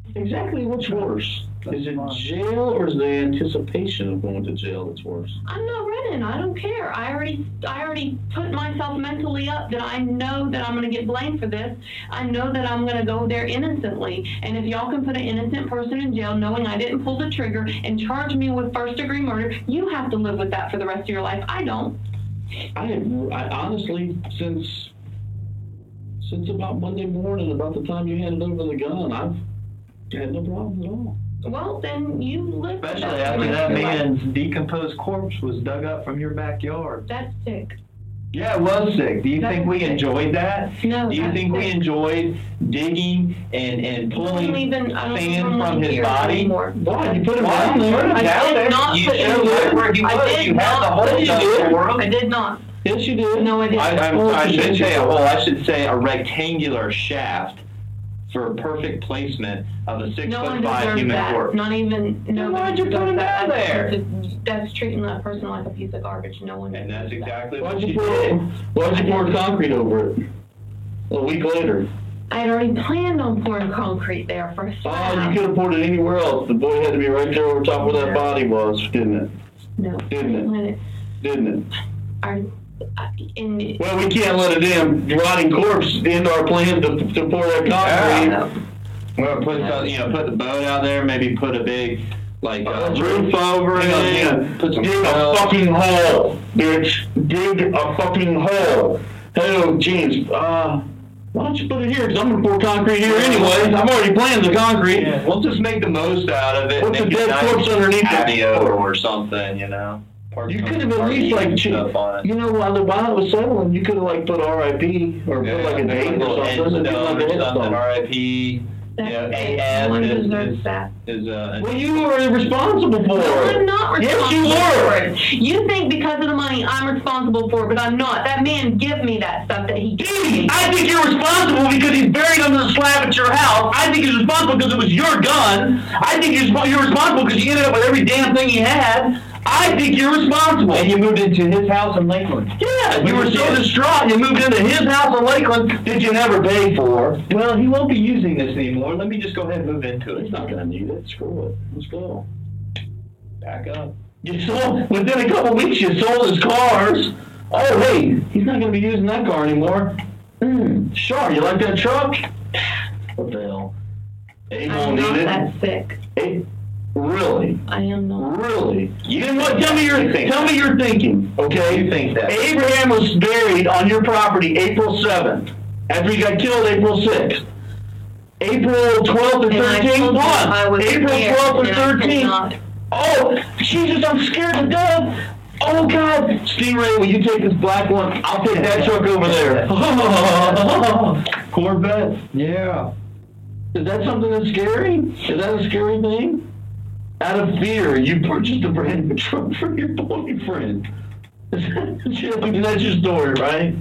Exactly what's worse? Is it jail or is the anticipation of going to jail that's worse? I'm not running. I don't care. I already, I already put myself mentally up that I know that I'm going to get blamed for this. I know that I'm going to go there innocently. And if y'all can put an innocent person in jail knowing I didn't pull the trigger and charge me with first degree murder, you have to live with that for the rest of your life. I don't. I, I honestly, since since about Monday morning, about the time you handed over the gun, I've had no problems at all. Well, then you live with Especially that for after the that rest of your life. man's decomposed corpse was dug up from your backyard. That's sick. Yeah, it was sick. Do you That's think we sick. enjoyed that? No, Do you that's think we sick. enjoyed digging and, and I don't pulling even, I don't sand even from want to his hear it body? anymore. Why? You put him Why? down You put him there? I down did there. not You put him showed there. where he I was. did You had the not whole put him stuff there. for him. I did not. Yes, you did. No, I didn't. I, I'm, Oh, I you should did. say a hole. I should say a rectangular shaft for perfect placement of a six No foot one five deserves human that. corpse. Not even, no. why'd you put him down there? That's treating that person like a piece of garbage. No one. And that's deserves that. exactly Why'd what you you pour, did. why'd you pour concrete over it? A week later. I had already planned on pouring concrete there for a Oh, you slab. could have poured it anywhere else. The boy had to be right there over top where that body was, didn't it? No. Didn't it? When it- Didn't it? our- I- in the- Well, we can't let a damn rotting corpse end our plan to, to pour that concrete. Yeah. Well, put some, you know, put the boat out there. Maybe put a big, like, uh, Roof over it. Yeah, put some Dig a shells. fucking hole, bitch. Dig a fucking hole. Hey, James, uh, why don't you put it here? Because I'm going to pour concrete here anyway. I've already planned the concrete. Yeah, we'll just make the most out of it. Put and the make a dead nice corpse underneath it. patio or something, you know. Park You some could have at R least V like, ch- stuff on it. you know, while the while it was settling, you could have like put R I P or Yeah, put like a maybe date little or something. and do headstone like a or something, headstone. R I P. That's Yeah, it. A No S one is- deserves is- that. Is uh. Well, you were responsible for No, it. I'm not Yes, responsible you were. for it. You think because of the money I'm responsible for it, but I'm not. That man give me that stuff that he gave me. I think you're responsible because he's buried under the slab at your house. I think he's responsible because it was your gun. I think you're, you're responsible because you ended up with every damn thing he had. I think you're responsible. And you moved into his house in Lakeland. Yeah, you were so distraught. You moved into his house in Lakeland that you never paid for. Well, he won't be using this anymore. Let me just go ahead and move into it. He's not gonna need it. Screw it. Let's go. Back up. You sold within a couple weeks. You sold his cars. Oh wait, he's not gonna be using that car anymore. Mm, sure. You like that truck? What the hell? Abe I'm won't not need that it. sick. Abe, really? I am not. Really? You Then what? Tell me your you think tell me your thinking. Okay. You think that. Abraham was buried on your property April seventh. After he got killed April sixth. April twelfth or And I thirteenth. told you I What? was April scared, twelfth or and I could thirteenth. not. Oh, Jesus, I'm scared to death. Oh, God. Stingray, will you take this black one? I'll take that truck over there. Corvette. Yeah. Is that something that's scary? Is that a scary thing? Out of fear, you purchased a brand new truck for your boyfriend. I mean, that's your story, right?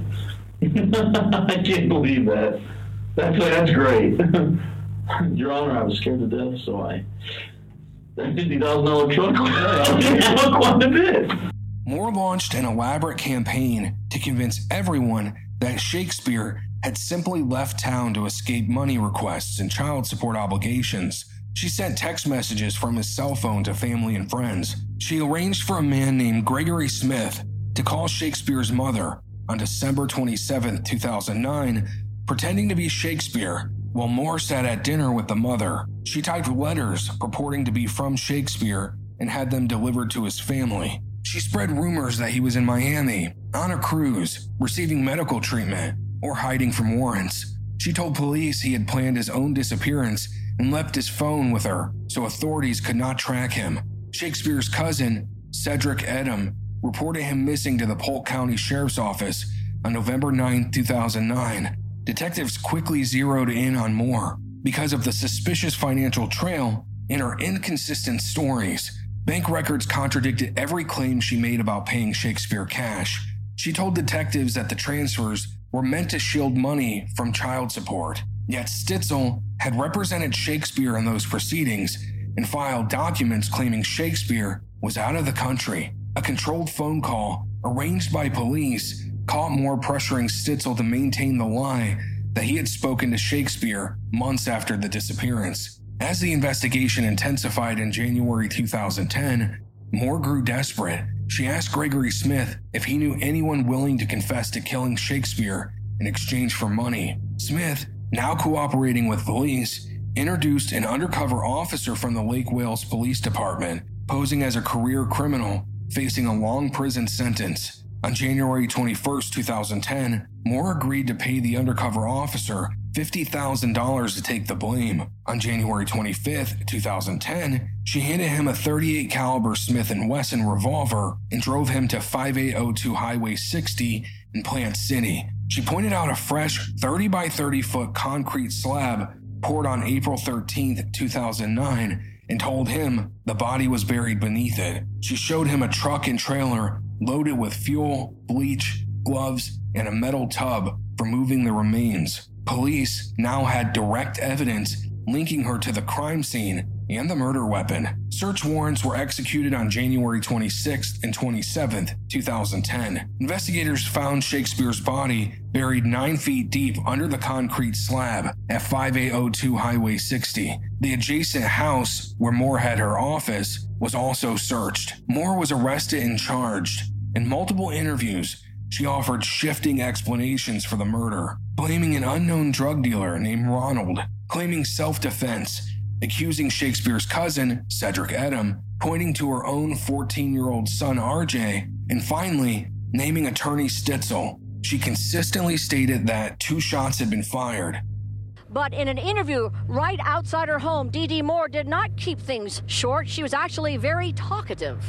I can't believe that. That's, that's great. Your Honor, I was scared to death, so I... That fifty thousand dollar truck, I quite a bit. Moore launched an elaborate campaign to convince everyone that Shakespeare had simply left town to escape money requests and child support obligations. She sent text messages from his cell phone to family and friends. She arranged for a man named Gregory Smith to call Shakespeare's mother on December twenty-seventh, two thousand nine, pretending to be Shakespeare while Moore sat at dinner with the mother. She typed letters purporting to be from Shakespeare and had them delivered to his family. She spread rumors that he was in Miami, on a cruise, receiving medical treatment, or hiding from warrants. She told police he had planned his own disappearance and left his phone with her so authorities could not track him. Shakespeare's cousin, Cedric Edom, reported him missing to the Polk County Sheriff's Office on November ninth, two thousand nine. Detectives quickly zeroed in on Moore because of the suspicious financial trail and her inconsistent stories. Bank records contradicted every claim she made about paying Shakespeare cash. She told detectives that the transfers were meant to shield money from child support. Yet Stitzel had represented Shakespeare in those proceedings and filed documents claiming Shakespeare was out of the country. A controlled phone call arranged by police caught Moore pressuring Stitzel to maintain the lie that he had spoken to Shakespeare months after the disappearance. As the investigation intensified in January two thousand ten, Moore grew desperate. She asked Gregory Smith if he knew anyone willing to confess to killing Shakespeare in exchange for money. Smith, now cooperating with police, introduced an undercover officer from the Lake Wales Police Department, posing as a career criminal facing a long prison sentence. On January twenty-first, two thousand ten, Moore agreed to pay the undercover officer fifty thousand dollars to take the blame. On January twenty-fifth, two thousand ten, she handed him a thirty-eight caliber Smith and Wesson revolver and drove him to fifty-eight oh two Highway sixty in Plant City. She pointed out a fresh thirty by thirty foot concrete slab poured on April thirteenth, two thousand nine, and told him the body was buried beneath it. She showed him a truck and trailer loaded with fuel, bleach, gloves, and a metal tub for moving the remains. Police now had direct evidence linking her to the crime scene and the murder weapon. Search warrants were executed on January twenty-sixth and twenty-seventh, two thousand ten. Investigators found Shakespeare's body buried nine feet deep under the concrete slab at fifty-eight oh two Highway sixty. The adjacent house where Moore had her office was also searched. Moore was arrested and charged. In multiple interviews, she offered shifting explanations for the murder, blaming an unknown drug dealer named Ronald, claiming self-defense, accusing Shakespeare's cousin, Cedric Edom, pointing to her own fourteen-year-old son, R J, and finally, naming attorney Stitzel. She consistently stated that two shots had been fired. But in an interview right outside her home, Dee Dee Moore did not keep things short. She was actually very talkative.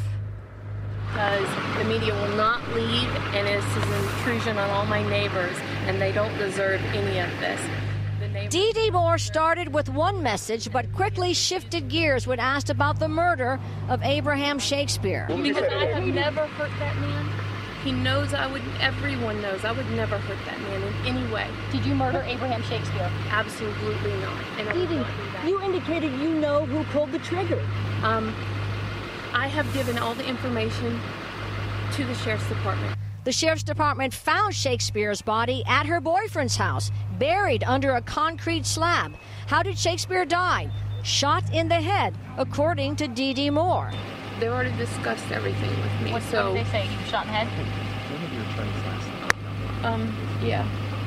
Because the media will not leave, and this is an intrusion on all my neighbors, and they don't deserve any of this. Dee Dee Moore started with one message, but quickly shifted gears when asked about the murder of Abraham Shakespeare. Because I have never hurt that man. He knows I would, everyone knows I would never hurt that man in any way. Did you murder Abraham Shakespeare? Absolutely not. And Dee Dee, you indicated you know who pulled the trigger. Um, I have given all the information to the Sheriff's Department. The Sheriff's Department found Shakespeare's body at her boyfriend's house, buried under a concrete slab. How did Shakespeare die? Shot in the head, according to Dee Dee Moore. They already discussed everything with me. What, so, what did they say? He was shot in the head? Um, yeah.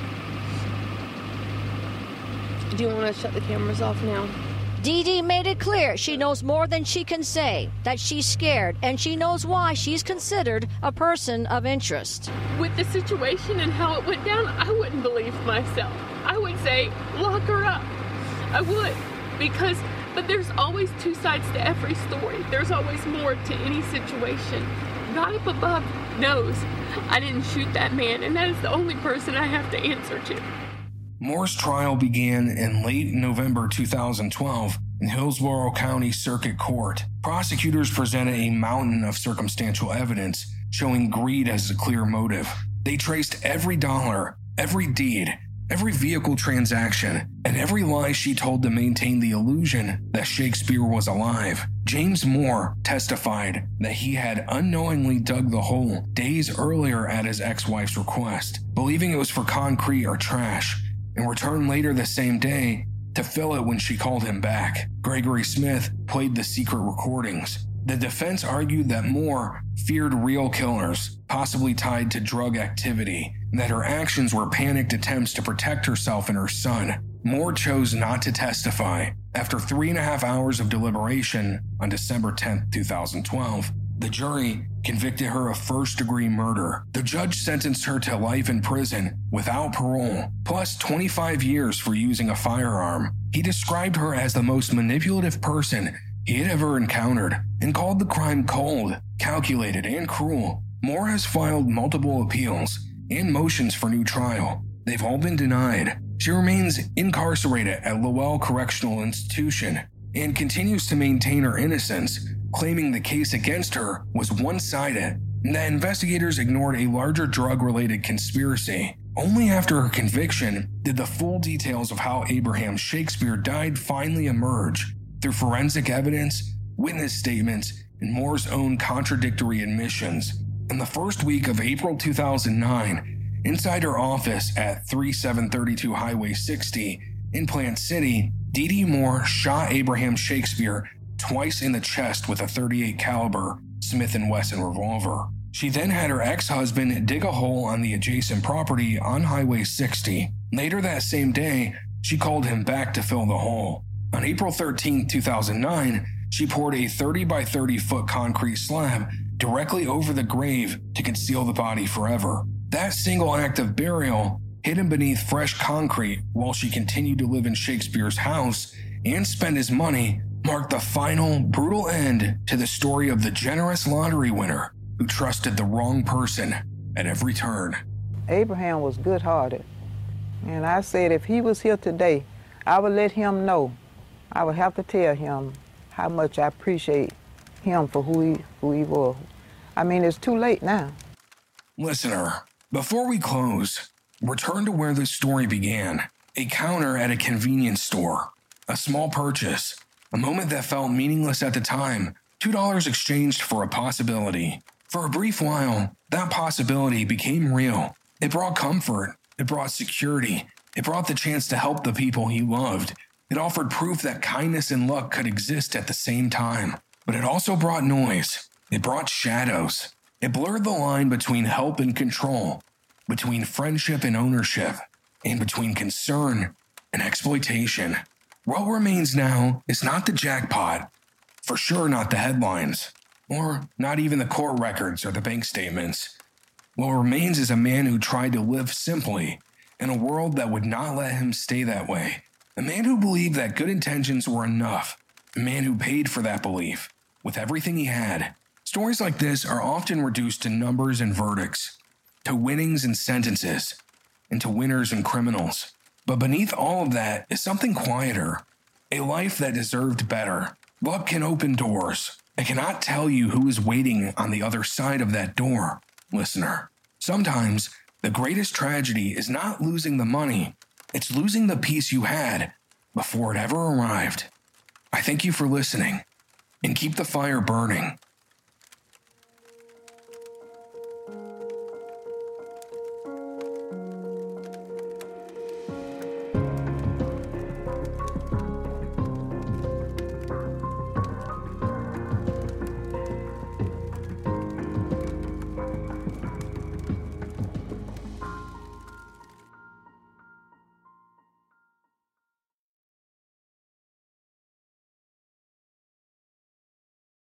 Do you want to shut the cameras off now? Dee Dee made it clear she knows more than she can say, that she's scared, and she knows why she's considered a person of interest. With the situation and how it went down, I wouldn't believe myself. I would say, lock her up. I would, because, but there's always two sides to every story. There's always more to any situation. God up above knows I didn't shoot that man, and that is the only person I have to answer to. Moore's trial began in late November two thousand twelve in Hillsborough County Circuit Court. Prosecutors presented a mountain of circumstantial evidence showing greed as a clear motive. They traced every dollar, every deed, every vehicle transaction, and every lie she told to maintain the illusion that Shakespeare was alive. James Moore testified that he had unknowingly dug the hole days earlier at his ex-wife's request, believing it was for concrete or trash, and returned later the same day to fill it when she called him back. Gregory Smith played the secret recordings. The defense argued that Moore feared real killers, possibly tied to drug activity, and that her actions were panicked attempts to protect herself and her son. Moore chose not to testify. After three and a half hours of deliberation on December tenth, two thousand twelve, the jury convicted her of first-degree murder. The judge sentenced her to life in prison without parole, plus twenty-five years for using a firearm. He described her as the most manipulative person he had ever encountered and called the crime cold, calculated, and cruel. Moore has filed multiple appeals and motions for new trial. They've all been denied. She remains incarcerated at Lowell Correctional Institution and continues to maintain her innocence, claiming the case against her was one-sided and that investigators ignored a larger drug-related conspiracy. Only after her conviction did the full details of how Abraham Shakespeare died finally emerge through forensic evidence, witness statements, and Moore's own contradictory admissions. In the first week of April two thousand nine, inside her office at thirty-seven thirty-two Highway sixty in Plant City, Dee Dee Moore shot Abraham Shakespeare twice in the chest with a thirty-eight caliber Smith and Wesson revolver. She then had her ex-husband dig a hole on the adjacent property on Highway sixty. Later that same day, she called him back to fill the hole. On April thirteenth, two thousand nine, she poured a thirty by thirty foot concrete slab directly over the grave to conceal the body forever. That single act of burial, hidden beneath fresh concrete while she continued to live in Shakespeare's house and spend his money, marked the final, brutal end to the story of the generous lottery winner who trusted the wrong person at every turn. Abraham was good-hearted, and I said if he was here today, I would let him know. I would have to tell him how much I appreciate him for who he, who he was. I mean, it's too late now. Listener, before we close, return to where this story began. A counter at a convenience store. A small purchase. A moment that felt meaningless at the time. two dollars exchanged for a possibility. For a brief while, that possibility became real. It brought comfort. It brought security. It brought the chance to help the people he loved. It offered proof that kindness and luck could exist at the same time. But it also brought noise. It brought shadows. It blurred the line between help and control, between friendship and ownership, and between concern and exploitation. What remains now is not the jackpot, for sure not the headlines, or not even the court records or the bank statements. What remains is a man who tried to live simply in a world that would not let him stay that way. A man who believed that good intentions were enough. A man who paid for that belief with everything he had. Stories like this are often reduced to numbers and verdicts, to winnings and sentences, and to winners and criminals. But beneath all of that is something quieter, a life that deserved better. Luck can open doors. I cannot tell you who is waiting on the other side of that door, listener. Sometimes the greatest tragedy is not losing the money, it's losing the peace you had before it ever arrived. I thank you for listening, and keep the fire burning.